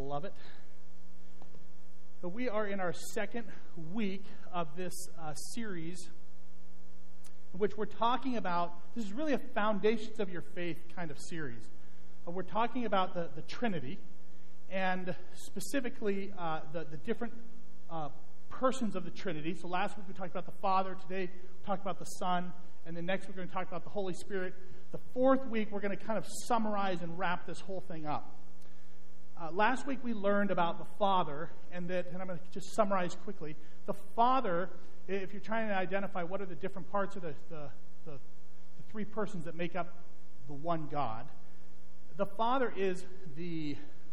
love it. But we are in our second week of this series in which we're talking about, this is really a Foundations of Your Faith kind of series. We're talking about the Trinity, and specifically the different persons of the Trinity. So last week we talked about the Father, today we talked about the Son, and then next we're going to talk about the Holy Spirit. The fourth week we're going to kind of summarize and wrap this whole thing up. Last week we learned about the Father, and I'm going to just summarize quickly. The Father, if you're trying to identify what are the different parts of the three persons that make up the one God, the Father is the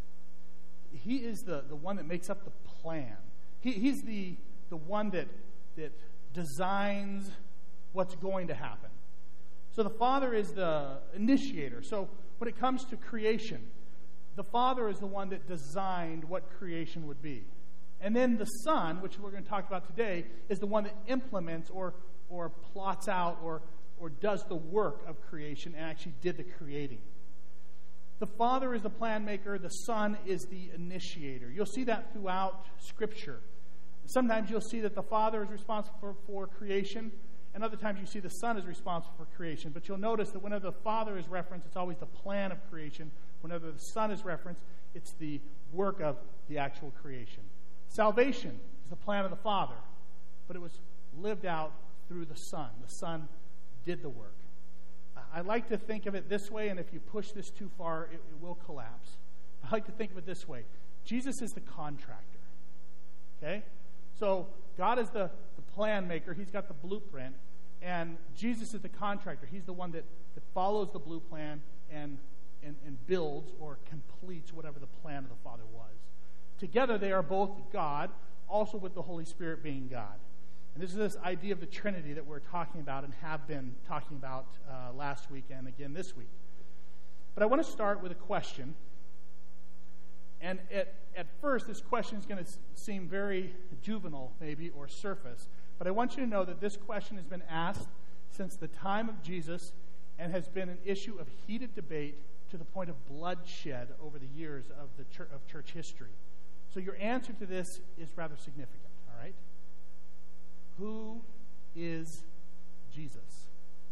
one that makes up the plan. He's the one that designs what's going to happen. So the Father is the initiator. So when it comes to creation, the Father is the one that designed what creation would be. And then the Son, which we're going to talk about today, is the one that implements or plots out or does the work of creation and actually did the creating. The Father is the plan maker. The Son is the initiator. You'll see that throughout Scripture. Sometimes you'll see that the Father is responsible for creation, and other times you see the Son is responsible for creation. But you'll notice that whenever the Father is referenced, it's always the plan of creation. Whenever the Son is referenced, it's the work of the actual creation. Salvation is the plan of the Father, but it was lived out through the Son. The Son did the work. I like to think of it this way, and if you push this too far, it will collapse. I like to think of it this way. Jesus is the contractor. Okay? So God is the plan maker. He's got the blueprint. And Jesus is the contractor. He's the one that follows the blue plan and builds or completes whatever the plan of the Father was. Together they are both God, also with the Holy Spirit being God. And this is this idea of the Trinity that we're talking about and have been talking about last week and again this week. But I want to start with a question. And at first, this question is going to seem very juvenile, maybe, or surface. But I want you to know that this question has been asked since the time of Jesus and has been an issue of heated debate to the point of bloodshed over the years of church history. So your answer to this is rather significant, all right? Who is Jesus?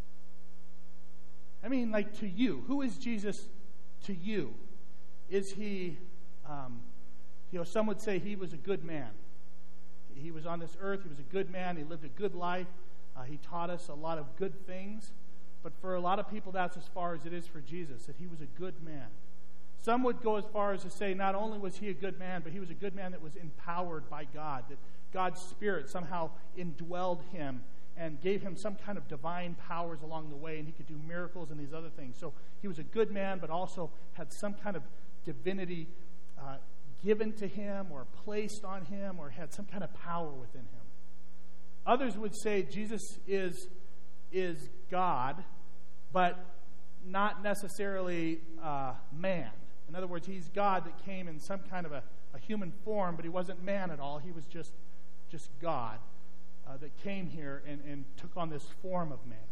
I mean, like, to you. Who is Jesus to you? Is he, some would say he was a good man. He was on this earth. He was a good man. He lived a good life. He taught us a lot of good things. But for a lot of people, that's as far as it is for Jesus, that he was a good man. Some would go as far as to say not only was he a good man, but he was a good man that was empowered by God, that God's Spirit somehow indwelled him and gave him some kind of divine powers along the way, and he could do miracles and these other things. So he was a good man, but also had some kind of divinity given to him or placed on him or had some kind of power within him. Others would say Jesus is God, but not necessarily man. In other words, he's God that came in some kind of a human form, but he wasn't man at all. He was just God that came here and took on this form of man.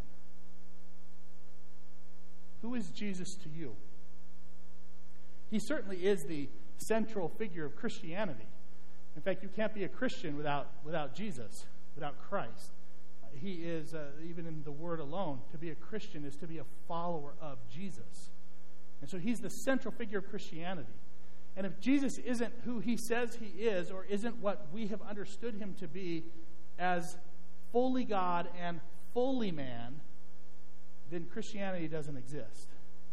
Who is Jesus to you? He certainly is the central figure of Christianity. In fact, you can't be a Christian without Jesus, without Christ. He is, even in the word alone, to be a Christian is to be a follower of Jesus. And so he's the central figure of Christianity. And if Jesus isn't who he says he is, or isn't what we have understood him to be as fully God and fully man, then Christianity doesn't exist.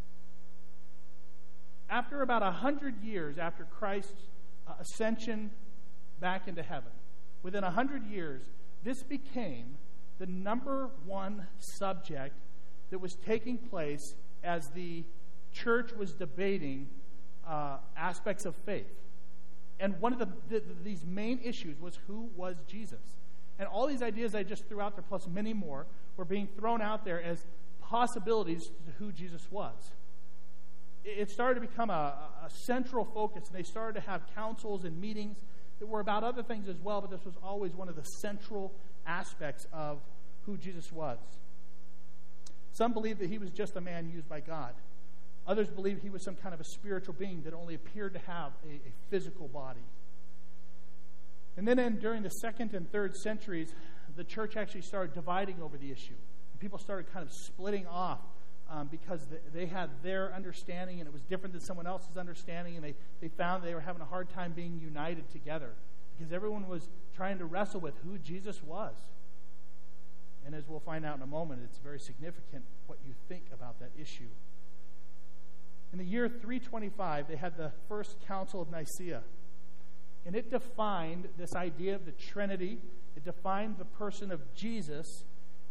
After about 100 years after Christ's ascension back into heaven, within 100 years, this became the number one subject that was taking place as the church was debating aspects of faith. And one of these main issues was who was Jesus. And all these ideas I just threw out there, plus many more, were being thrown out there as possibilities to who Jesus was. It started to become a central focus, and they started to have councils and meetings that were about other things as well, but this was always one of the central aspects of who Jesus was. Some believed that he was just a man used by God. Others believed he was some kind of a spiritual being that only appeared to have a physical body. And then during the 2nd and 3rd centuries, the church actually started dividing over the issue. People started kind of splitting off because they had their understanding and it was different than someone else's understanding, and they found they were having a hard time being united together because everyone was trying to wrestle with who Jesus was. And as we'll find out in a moment, it's very significant what you think about that issue. In the year 325, they had the First Council of Nicaea. And it defined this idea of the Trinity. It defined the person of Jesus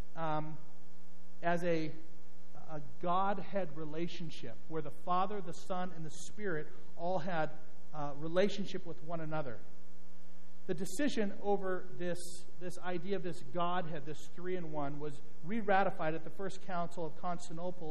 as a Godhead relationship, where the Father, the Son, and the Spirit all had relationship with one another. The decision over this idea of this Godhead, this 3-in-1, was re-ratified at the First Council of Constantinople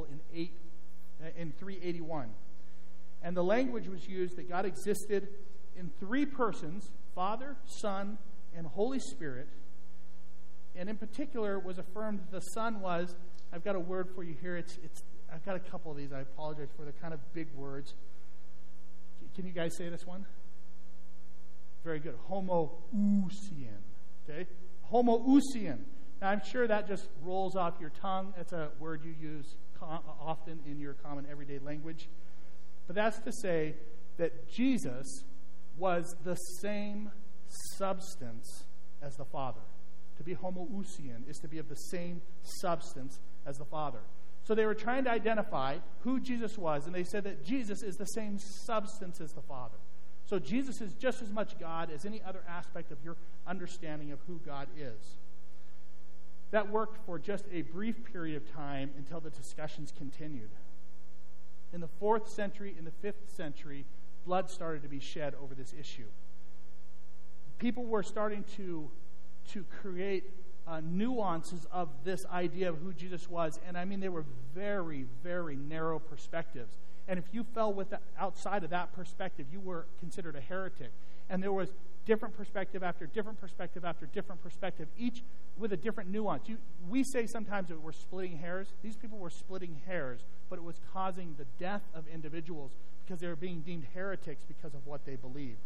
in 381. And the language was used that God existed in 3 persons, Father, Son, and Holy Spirit. And in particular, was affirmed that the Son was, I've got a word for you here. I've got a couple of these. I apologize for the kind of big words. Can you guys say this one? Very good. Homoousian. Okay? Homoousian. Now, I'm sure that just rolls off your tongue. It's a word you use often in your common everyday language. But that's to say that Jesus was the same substance as the Father. To be homoousian is to be of the same substance as the Father. So they were trying to identify who Jesus was, and they said that Jesus is the same substance as the Father. So Jesus is just as much God as any other aspect of your understanding of who God is. That worked for just a brief period of time until the discussions continued. In the 4th century, in the 5th century, blood started to be shed over this issue. People were starting to create nuances of this idea of who Jesus was. And I mean, they were very, very narrow perspectives. And if you fell outside of that perspective, you were considered a heretic. And there was different perspective after different perspective after different perspective, each with a different nuance. We say sometimes that we're splitting hairs. These people were splitting hairs, but it was causing the death of individuals because they were being deemed heretics because of what they believed.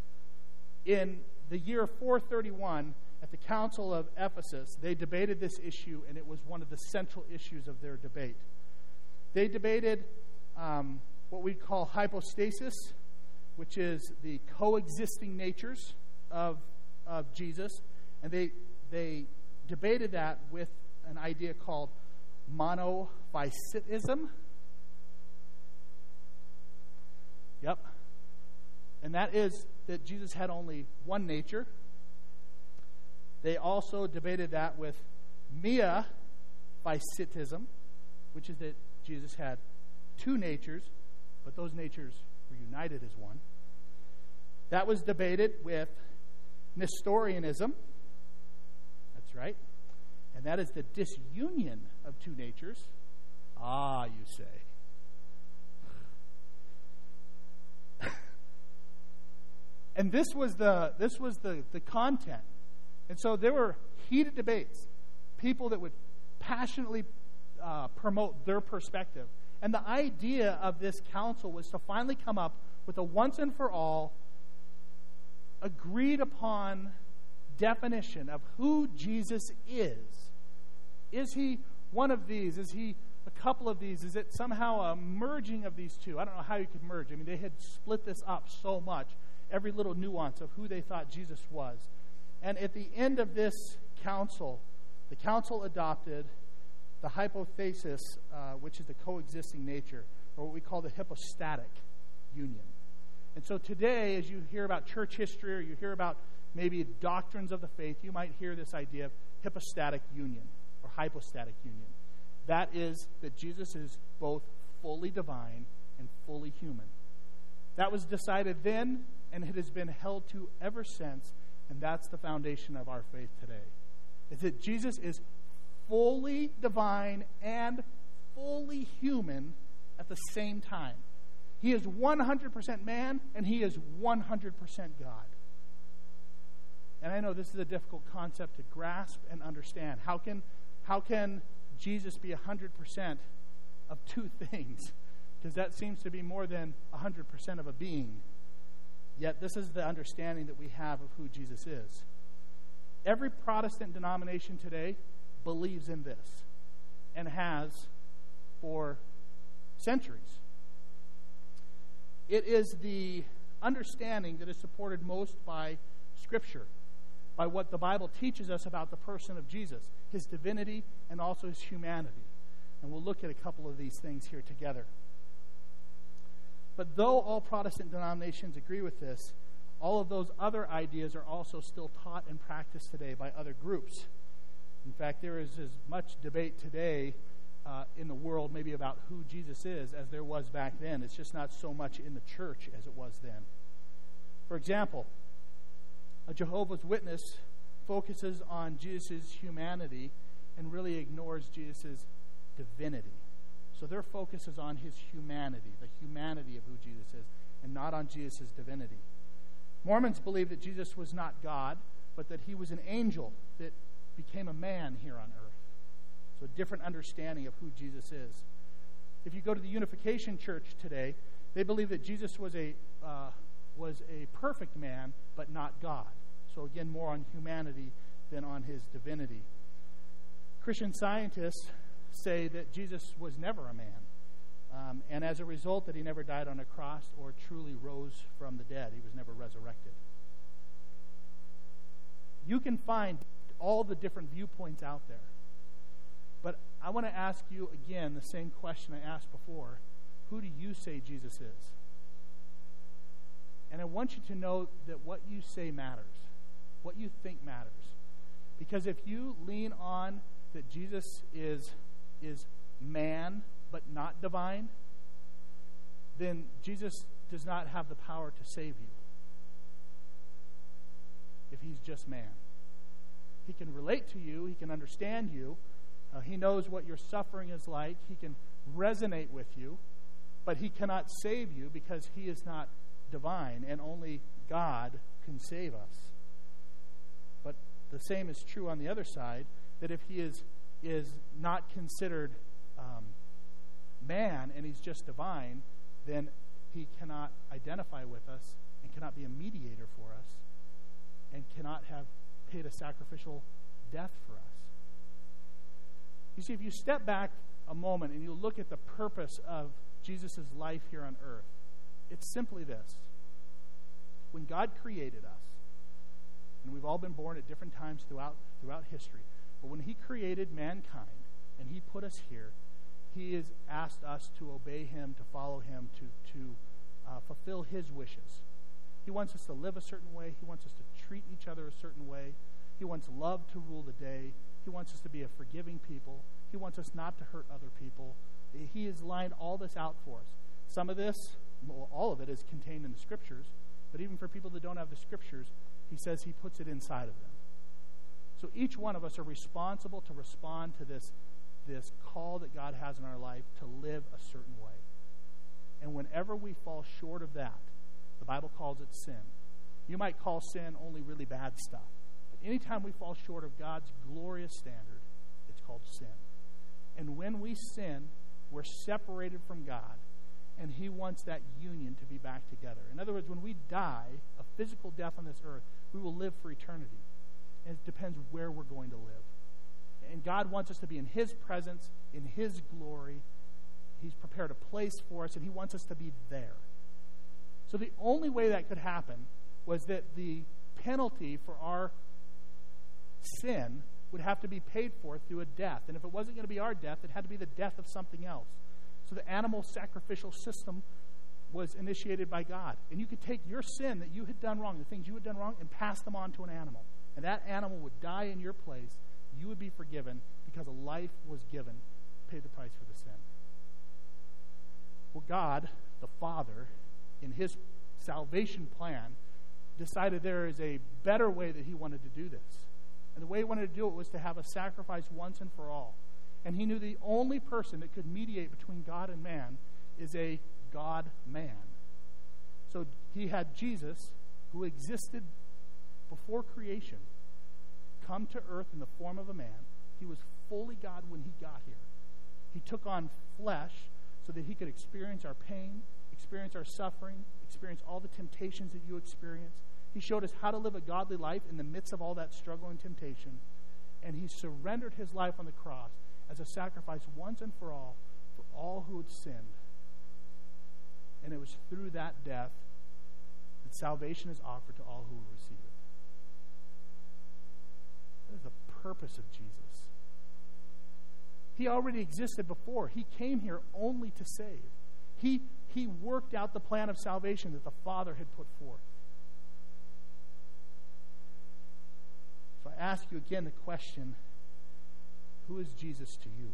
In the year 431, at the Council of Ephesus, they debated this issue, and it was one of the central issues of their debate. They debated what we call hypostasis, which is the coexisting natures of Jesus, and they debated that with an idea called monophysitism. Yep. And that is that Jesus had only one nature. They also debated that with miaphysitism, which is that Jesus had 2 natures, but those natures were united as one. That was debated with Nestorianism. That's right. And that is the disunion of 2 natures. Ah, you say. And this was the content. And so there were heated debates, people that would passionately promote their perspective. And the idea of this council was to finally come up with a once and for all agreed upon definition of who Jesus is. Is he one of these? Is he a couple of these? Is it somehow a merging of these two? I don't know how you could merge. I mean, they had split this up so much, every little nuance of who they thought Jesus was. And at the end of this council, the council adopted the hypothesis, which is the coexisting nature, or what we call the hypostatic union. And so today, as you hear about church history, or you hear about maybe doctrines of the faith, you might hear this idea of hypostatic union, or hypostatic union. That is that Jesus is both fully divine and fully human. That was decided then, and it has been held to ever since, and that's the foundation of our faith today. Is that Jesus is fully divine and fully human at the same time. He is 100% man, and he is 100% God. And I know this is a difficult concept to grasp and understand. How can Jesus be 100% of 2 things? because that seems to be more than 100% of a being. Yet this is the understanding that we have of who Jesus is. Every Protestant denomination today believes in this and has for centuries. It is the understanding that is supported most by Scripture, by what the Bible teaches us about the person of Jesus, his divinity and also his humanity. And we'll look at a couple of these things here together. But though all Protestant denominations agree with this, all of those other ideas are also still taught and practiced today by other groups. In fact, there is as much debate today in the world maybe about who Jesus is as there was back then. It's just not so much in the church as it was then. For example, a Jehovah's Witness focuses on Jesus' humanity and really ignores Jesus' divinity. So their focus is on his humanity, the humanity of who Jesus is, and not on Jesus' divinity. Mormons believe that Jesus was not God, but that he was an angel that became a man here on earth. So a different understanding of who Jesus is. If you go to the Unification Church today, they believe that Jesus was a perfect man, but not God. So again, more on humanity than on his divinity. Christian scientists say that Jesus was never a man, and as a result that he never died on a cross or truly rose from the dead. He was never resurrected. You can find all the different viewpoints out there, but I want to ask you again the same question I asked before. Who do you say Jesus is? And I want you to know that what you say matters, what you think matters. Because if you lean on that Jesus is man but not divine, then Jesus does not have the power to save you if he's just man. He can relate to you, he can understand you, he knows what your suffering is like, he can resonate with you, but he cannot save you because he is not divine, and only God can save us. But the same is true on the other side, that if he is not considered man and he's just divine, then he cannot identify with us and cannot be a mediator for us and cannot have paid a sacrificial death for us. You see, if you step back a moment and you look at the purpose of Jesus' life here on earth, it's simply this. When God created us, and we've all been born at different times throughout history, but when he created mankind and he put us here, he has asked us to obey him, to follow him, to fulfill his wishes. He wants us to live a certain way. He wants us to treat each other a certain way. He wants love to rule the day. He wants us to be a forgiving people. He wants us not to hurt other people. He has lined all this out for us. Some of this, well, all of it is contained in the Scriptures, but even for people that don't have the Scriptures, he says he puts it inside of them. So each one of us are responsible to respond to this call that God has in our life to live a certain way. And whenever we fall short of that, the Bible calls it sin. You might call sin only really bad stuff. But anytime we fall short of God's glorious standard, it's called sin. And when we sin, we're separated from God, and he wants that union to be back together. In other words, when we die a physical death on this earth, we will live for eternity. And it depends where we're going to live. And God wants us to be in his presence, in his glory. He's prepared a place for us, and he wants us to be there. So the only way that could happen was that the penalty for our sin would have to be paid for through a death. And if it wasn't going to be our death, it had to be the death of something else. So the animal sacrificial system was initiated by God. And you could take your sin that you had done wrong, the things you had done wrong, and pass them on to an animal. And that animal would die in your place. You would be forgiven because a life was given to pay the price for the sin. Well, God, the Father, in his salvation plan, decided there is a better way that he wanted to do this. And the way he wanted to do it was to have a sacrifice once and for all. And he knew the only person that could mediate between God and man is a God-man. So he had Jesus, who existed before creation, come to earth in the form of a man. He was fully God when he got here. He took on flesh so that he could experience our pain, experience our suffering, experience all the temptations that you experience. He showed us how to live a godly life in the midst of all that struggle and temptation. And he surrendered his life on the cross as a sacrifice once and for all who had sinned. And it was through that death that salvation is offered to all who will receive it. That is the purpose of Jesus. He already existed before. He came here only to save. He worked out the plan of salvation that the Father had put forth. So I ask you again the question, who is Jesus to you?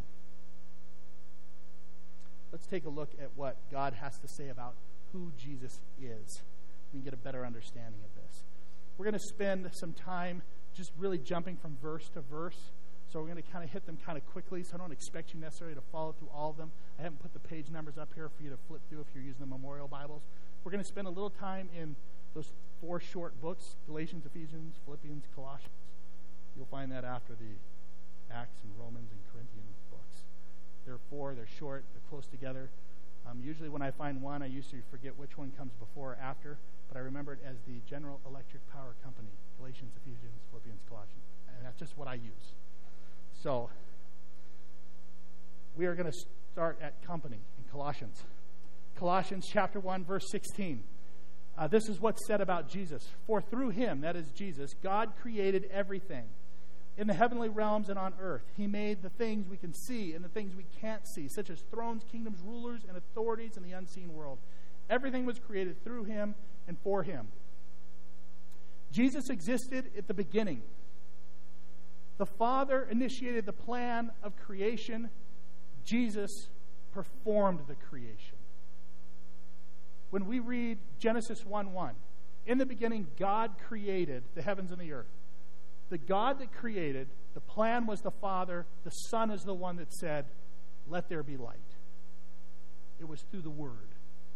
Let's take a look at what God has to say about who Jesus is. We can get a better understanding of this. We're going to spend some time just really jumping from verse to verse. So we're going to kind of hit them kind of quickly, so I don't expect you necessarily to follow through all of them. I haven't put the page numbers up here for you to flip through if you're using the Memorial Bibles. We're going to spend a little time in those 4 short books, Galatians, Ephesians, Philippians, Colossians. You'll find that after the Acts and Romans and Corinthian books. They're 4, they're short, they're close together. Usually when I find one, I used to forget which one comes before or after, but I remember it as the General Electric Power Company, Galatians, Ephesians, Philippians, Colossians. And that's just what I use. So, we are going to start at company in Colossians. Colossians chapter 1, verse 16. This is what's said about Jesus. For through him, that is Jesus, God created everything in the heavenly realms and on earth. He made the things we can see and the things we can't see, such as thrones, kingdoms, rulers, and authorities in the unseen world. Everything was created through him and for him. Jesus existed at the beginning. The Father initiated the plan of creation. Jesus performed the creation. When we read Genesis 1:1, in the beginning God created the heavens and the earth. The God that created, the plan was the Father. The Son is the one that said, let there be light. It was through the Word.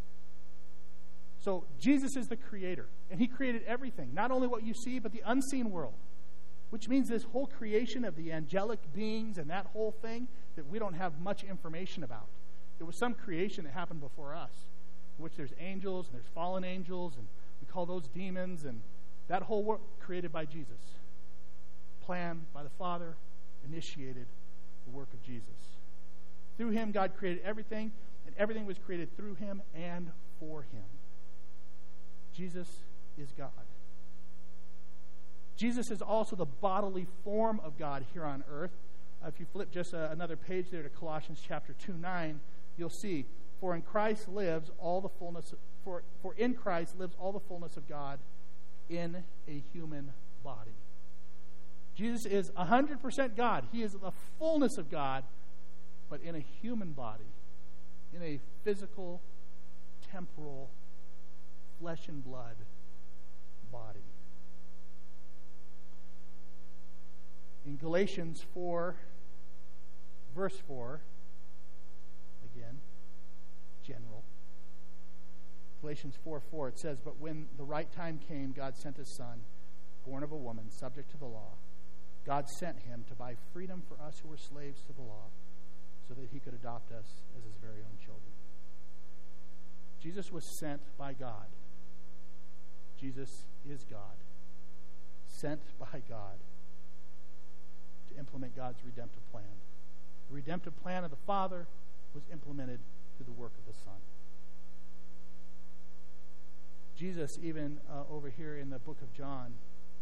So Jesus is the creator, and he created everything, not only what you see, but the unseen world. Which means this whole creation of the angelic beings and that whole thing that we don't have much information about. It was some creation that happened before us, in which there's angels and there's fallen angels, and we call those demons, and that whole work created by Jesus. Planned by the Father, initiated the work of Jesus. Through him, God created everything, and everything was created through him and for him. Jesus is God. Jesus is also the bodily form of God here on earth. If you flip just another page there to Colossians chapter 2:9, you'll see, for in Christ lives all the fullness of God in a human body. Jesus is 100% God. He is the fullness of God, but in a human body, in a physical, temporal, flesh and blood body. In Galatians 4, verse 4, again, general. Galatians 4:4, it says, but when the right time came, God sent his Son, born of a woman, subject to the law. God sent him to buy freedom for us who were slaves to the law, so that he could adopt us as his very own children. Jesus was sent by God. Jesus is God. Sent by God to implement God's redemptive plan. The redemptive plan of the Father was implemented through the work of the Son. Jesus, even over here in the book of John,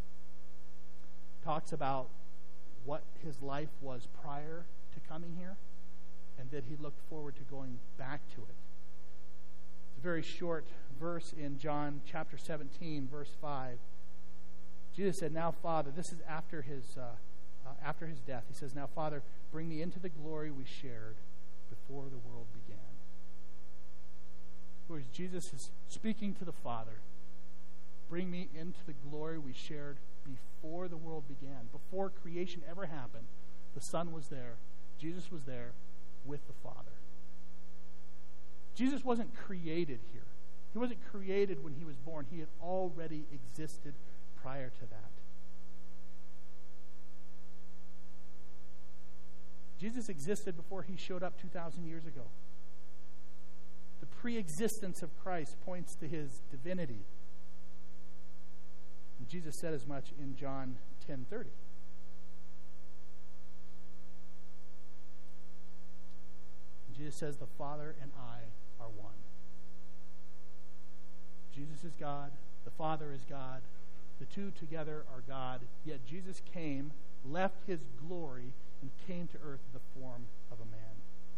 talks about what his life was prior to coming here, and that he looked forward to going back to it. It's a very short verse in John chapter 17, verse 5. Jesus said, now, Father, this is after his death. He says, now, Father, bring me into the glory we shared before the world began. Whereas Jesus is speaking to the Father, bring me into the glory we shared before the world began. Before creation ever happened, the Son was there. Jesus was there with the Father. Jesus wasn't created here. He wasn't created when he was born. He had already existed prior to that. Jesus existed before he showed up 2,000 years ago. pre-existence of Christ points to his divinity. And Jesus said as much in John 10:30. And Jesus says, the Father and I are one. Jesus is God. The Father is God. The two together are God. Yet Jesus came, left his glory, and came to earth in the form of a man.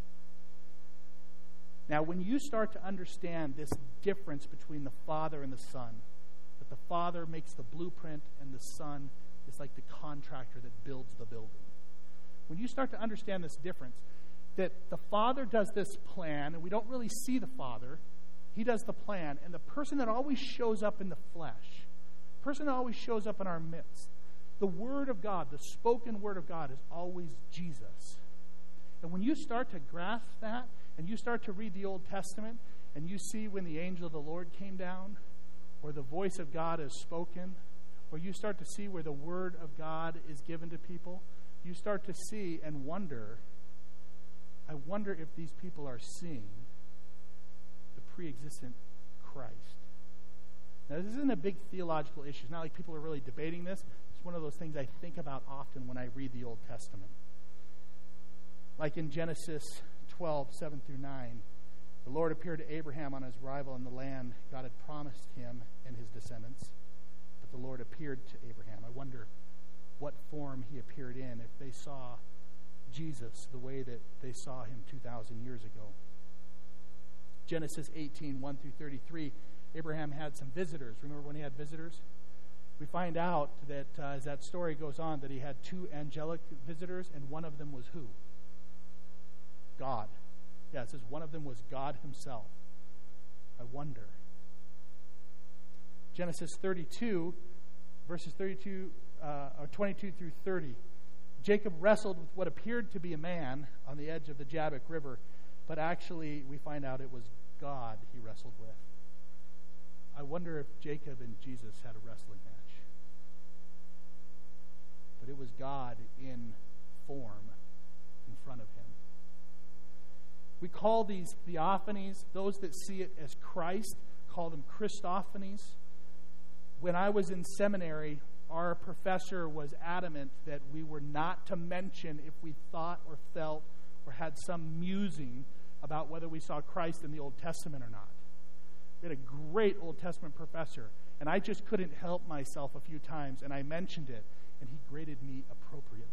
Now, when you start to understand this difference between the Father and the Son, that the Father makes the blueprint and the Son is like the contractor that builds the building. When you start to understand this difference, that the Father does this plan, and we don't really see the Father. He does the plan, and the person that always shows up in the flesh, the person that always shows up in our midst, the Word of God, the spoken Word of God is always Jesus. And when you start to grasp that, and you start to read the Old Testament, and you see when the angel of the Lord came down, or the voice of God is spoken, or you start to see where the Word of God is given to people, you start to see and wonder, I wonder if these people are seeing the pre-existent Christ. Now, this isn't a big theological issue. It's not like people are really debating this. It's one of those things I think about often when I read the Old Testament. Like in Genesis 12:7-9, the Lord appeared to Abraham on his arrival in the land God had promised him and his descendants. But the Lord appeared to Abraham. I wonder what form he appeared in, if they saw Jesus the way that they saw him 2,000 years ago. Genesis 18:1-33, Abraham had some visitors. Remember when he had visitors? We find out that as that story goes on, that he had two angelic visitors, and one of them was who? God. Yeah, it says one of them was God himself. I wonder. Genesis 32, verses 22-30. Jacob wrestled with what appeared to be a man on the edge of the Jabbok River, but actually we find out it was God he wrestled with. I wonder if Jacob and Jesus had a wrestling match. But it was God in form in front of him. We call these theophanies, those that see it as Christ, call them Christophanies. When I was in seminary, our professor was adamant that we were not to mention if we thought or felt or had some musing about whether we saw Christ in the Old Testament or not. We had a great Old Testament professor, and I just couldn't help myself a few times, and I mentioned it, and he graded me appropriately.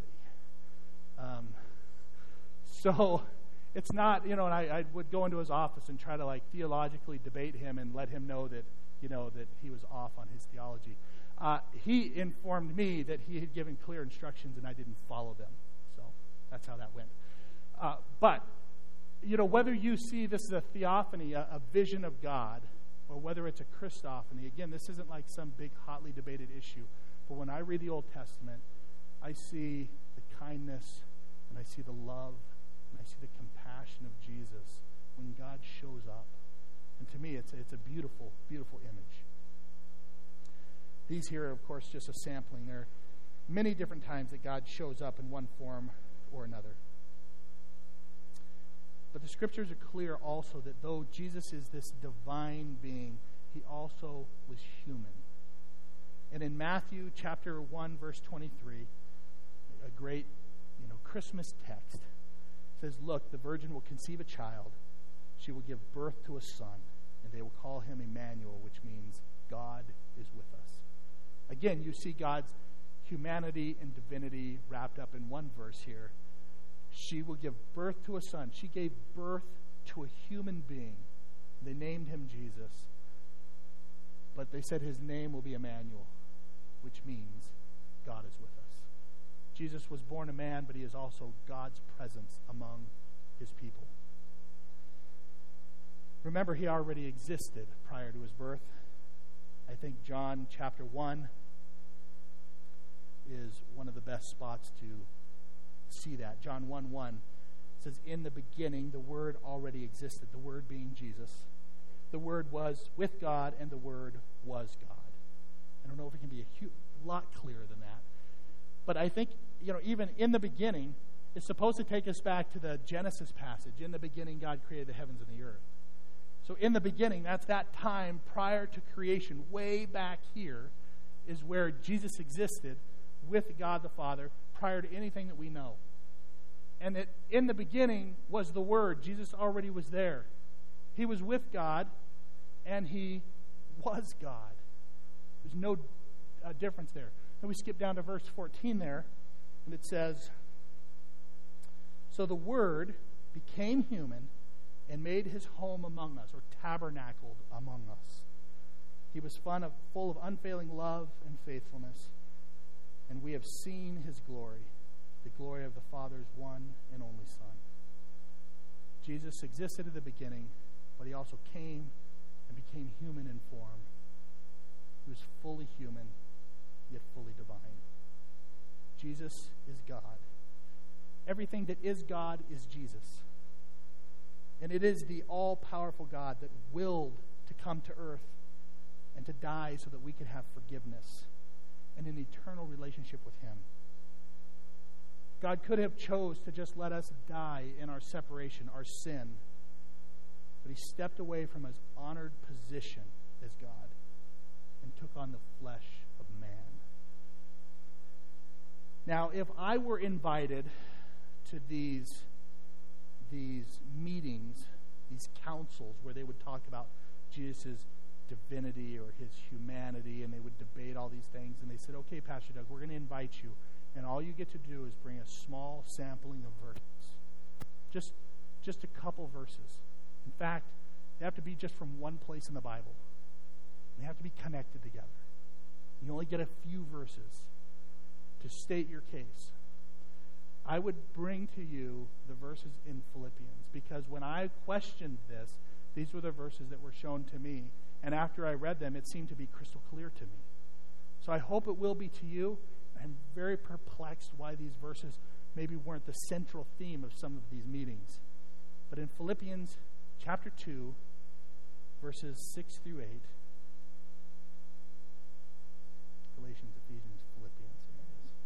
So it's not, and I would go into his office and try to theologically debate him and let him know that, that he was off on his theology. He informed me that he had given clear instructions and I didn't follow them. So that's how that went. But, whether you see this as a theophany, a vision of God, or whether it's a Christophany, again, this isn't like some big hotly debated issue. But when I read the Old Testament, I see the kindness and I see the love and I see the compassion of Jesus when God shows up. And to me, it's a beautiful, beautiful image. These here are, of course, just a sampling. There are many different times that God shows up in one form or another. But the scriptures are clear also that though Jesus is this divine being, he also was human. And in Matthew chapter 1, verse 23, a great, Christmas text, says, "Look, the virgin will conceive a child. She will give birth to a son, and they will call him Emmanuel," which means God is with us. Again, you see God's humanity and divinity wrapped up in one verse here. She will give birth to a son. She gave birth to a human being. They named him Jesus. But they said his name will be Emmanuel, which means God is with us. Jesus was born a man, but he is also God's presence among his people. Remember, he already existed prior to his birth. I think John chapter 1 is one of the best spots to see that. John 1:1 says, "In the beginning, the Word already existed," the Word being Jesus. The Word was with God, and the Word was God. I don't know if it can be a lot clearer than that. But I think, even in the beginning, it's supposed to take us back to the Genesis passage. In the beginning, God created the heavens and the earth. So in the beginning, that's that time prior to creation, way back here, is where Jesus existed with God the Father prior to anything that we know. And that in the beginning was the Word. Jesus already was there. He was with God, and He was God. There's no difference there. Then we skip down to verse 14 there, and it says, "So the Word became human and made His home among us," or tabernacled among us. "He was full of unfailing love and faithfulness, and we have seen His glory, the glory of the Father's one and only Son." Jesus existed at the beginning, but He also came and became human in form. He was fully human, yet fully divine. Jesus is God. Everything that is God is Jesus. And it is the all-powerful God that willed to come to earth and to die so that we could have forgiveness and an eternal relationship with Him. God could have chose to just let us die in our separation, our sin, but He stepped away from His honored position as God and took on the flesh of man. Now, if I were invited to these meetings, these councils where they would talk about Jesus' divinity or His humanity, and they would debate all these things, and they said, "Okay, Pastor Doug, we're going to invite you, and all you get to do is bring a small sampling of verses. Just a couple verses. In fact, they have to be just from one place in the Bible. They have to be connected together. You only get a few verses to state your case." I would bring to you the verses in Philippians, because when I questioned this, these were the verses that were shown to me. And after I read them, it seemed to be crystal clear to me. So I hope it will be to you. I'm very perplexed why these verses maybe weren't the central theme of some of these meetings. But in Philippians chapter 2, verses 6 through 8, Galatians, Ephesians, Philippians, here it is.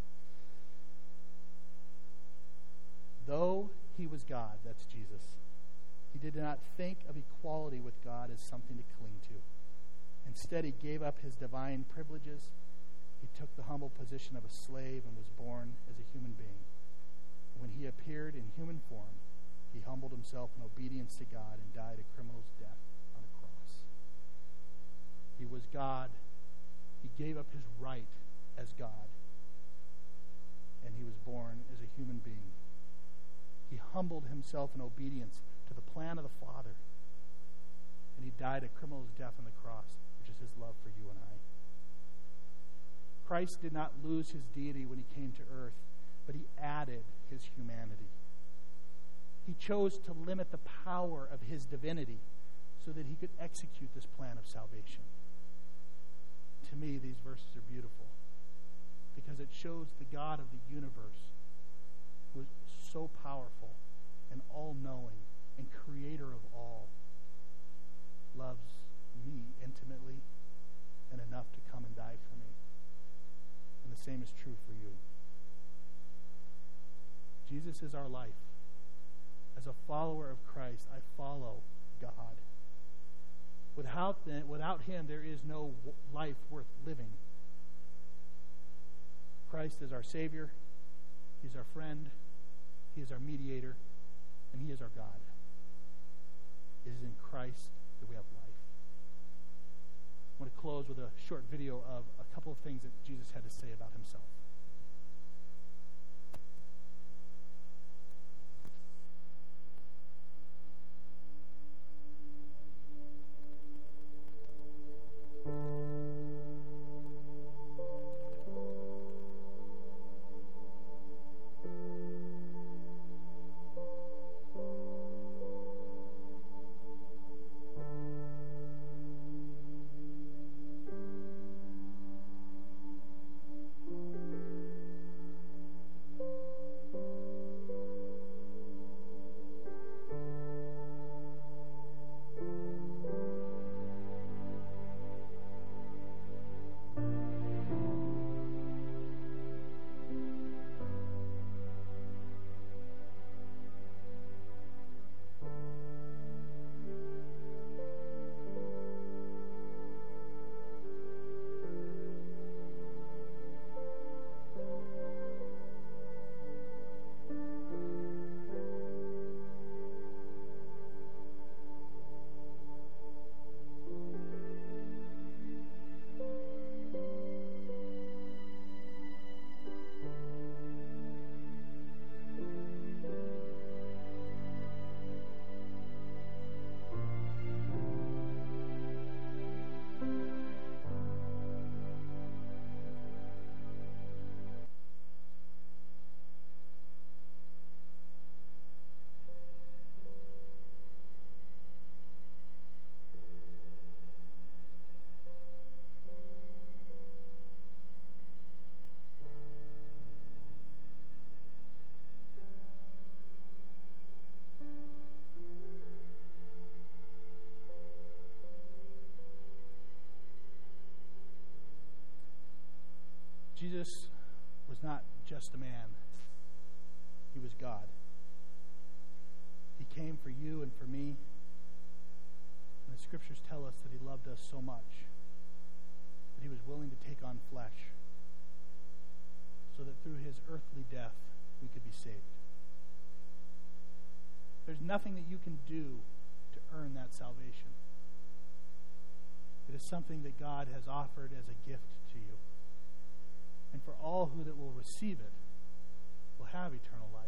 "Though He was God," that's Jesus, "He did not think of equality with God as something to cling to. Instead, He gave up His divine privileges. He took the humble position of a slave and was born as a human being. When He appeared in human form, He humbled Himself in obedience to God and died a criminal's death on a cross." He was God. He gave up His right as God, and He was born as a human being. He humbled Himself in obedience to the plan of the Father, and He died a criminal's death on the cross, which is His love for you and I. Christ did not lose His deity when He came to earth, but He added His humanity. He chose to limit the power of His divinity so that He could execute this plan of salvation. To me, these verses are beautiful because it shows the God of the universe, who is so powerful and all-knowing and creator of all, loves me intimately and enough to come and die for me. And the same is true for you. Jesus is our life. As a follower of Christ, I follow God. Without Him, there is no life worth living. Christ is our Savior. He's our friend. He is our mediator. And He is our God. It is in Christ that we have life. I want to close with a short video of a couple of things that Jesus had to say about Himself. Jesus was not just a man. He was God. He came for you and for me. And the scriptures tell us that he loved us so much that he was willing to take on flesh so that through his earthly death we could be saved. There's nothing that you can do to earn that salvation. It is something that God has offered as a gift to you. And for all who that will receive it will have eternal life.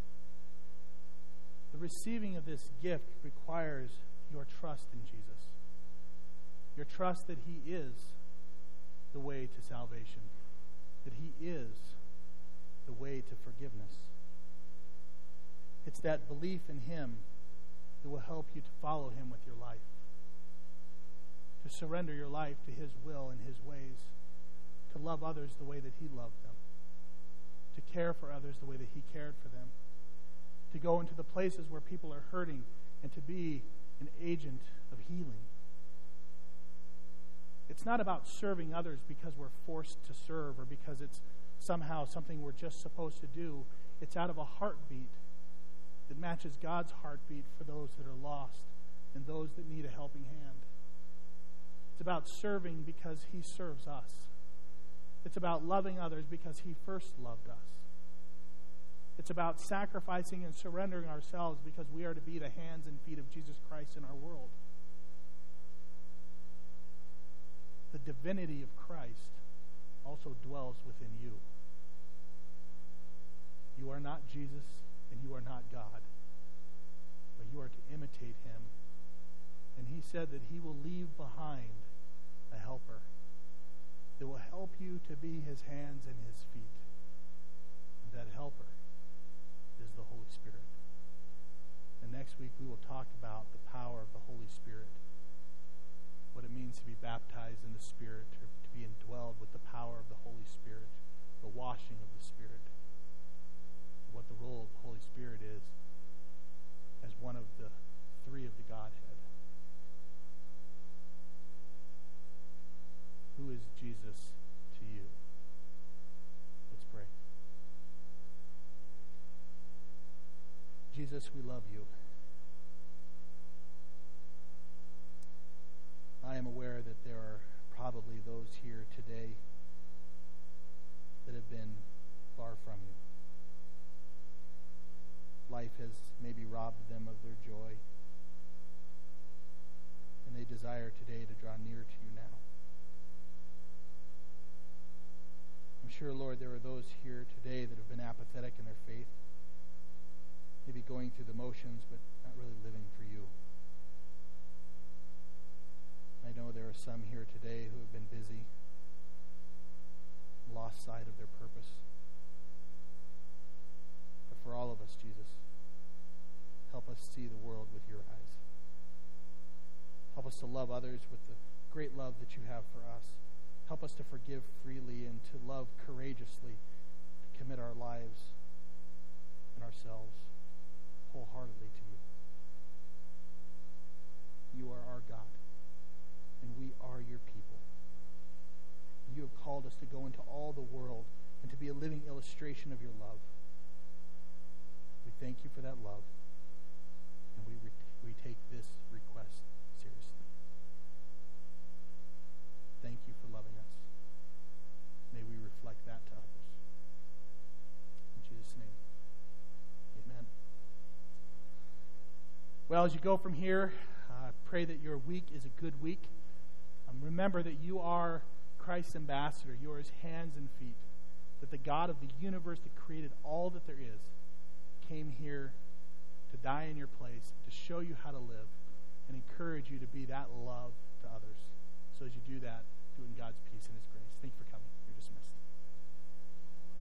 The receiving of this gift requires your trust in Jesus. Your trust that he is the way to salvation, that he is the way to forgiveness. It's that belief in him that will help you to follow him with your life, to surrender your life to his will and his ways, to love others the way that he loved them, to care for others the way that he cared for them, to go into the places where people are hurting and to be an agent of healing. It's not about serving others because we're forced to serve or because it's somehow something we're just supposed to do. It's out of a heartbeat that matches God's heartbeat for those that are lost and those that need a helping hand. It's about serving because he serves us. It's about loving others because he first loved us. It's about sacrificing and surrendering ourselves because we are to be the hands and feet of Jesus Christ in our world. The divinity of Christ also dwells within you. You are not Jesus and you are not God, but you are to imitate him. And he said that he will leave behind a helper that will help you to be his hands and his feet. And that helper is the Holy Spirit. And next week we will talk about the power of the Holy Spirit, what it means to be baptized in the Spirit, or to be indwelled with the power of the Holy Spirit, the washing of the Spirit, what the role of the Holy Spirit is as one of the three of the Godhead. Who is Jesus to you? Let's pray. Jesus, we love you. I am aware that there are probably those here today that have been far from you. Life has maybe robbed them of their joy, and they desire today to draw near to you now. I'm sure, Lord, there are those here today that have been apathetic in their faith, maybe going through the motions, but not really living for you. I know there are some here today who have been busy, lost sight of their purpose. But for all of us, Jesus, help us see the world with your eyes. Help us to love others with the great love that you have for us. Help us to forgive freely and to love courageously, to commit our lives and ourselves wholeheartedly to you. You are our God, and we are your people. You have called us to go into all the world and to be a living illustration of your love. We thank you for that love, and we take this request seriously. Thank you for loving us. May we reflect that to others. In Jesus' name, amen. Well, as you go from here, I pray that your week is a good week. Remember that you are Christ's ambassador. You are his hands and feet. That the God of the universe that created all that there is came here to die in your place, to show you how to live, and encourage you to be that love to others. So as you do that, do it in God's peace and his grace. Thank you for coming. You're dismissed.